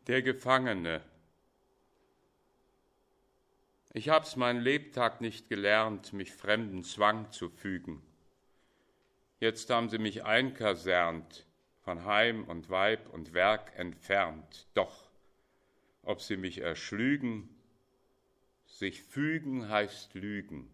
Der Gefangene. Ich hab's mein Lebtag nicht gelernt, mich fremden Zwang zu fügen. Jetzt haben sie mich einkasernt, von Heim und Weib und Werk entfernt. Doch, ob sie mich erschlügen, sich fügen heißt lügen.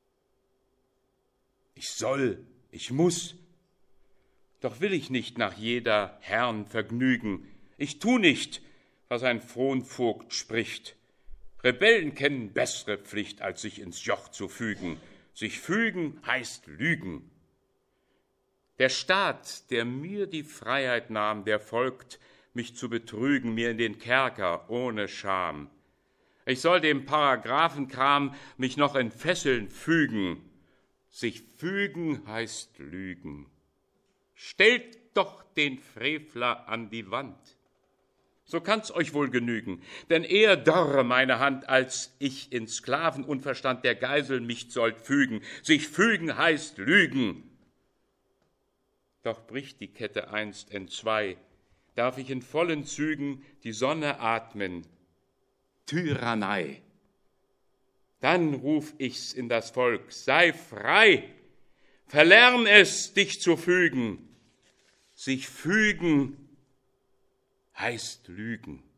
Ich soll, ich muss, doch will ich nicht nach jeder Herrn Vergnügen. Ich tu nicht, was ein Fronvogt spricht. Rebellen kennen bessere Pflicht, als sich ins Joch zu fügen. Sich fügen heißt lügen. Der Staat, der mir die Freiheit nahm, der folgt, mich zu betrügen, mir in den Kerker ohne Scham. Ich soll dem Paragraphenkram mich noch in Fesseln fügen. Sich fügen heißt lügen. Stellt doch den Frevler an die Wand. So kann's euch wohl genügen, denn eher dörre meine Hand, als ich in Sklavenunverstand der Geisel mich sollt fügen. Sich fügen heißt lügen. Doch bricht die Kette einst entzwei, darf ich in vollen Zügen die Sonne atmen. Tyrannei. Dann ruf ich's in das Volk, sei frei, verlern es, dich zu fügen. Sich fügen heißt lügen.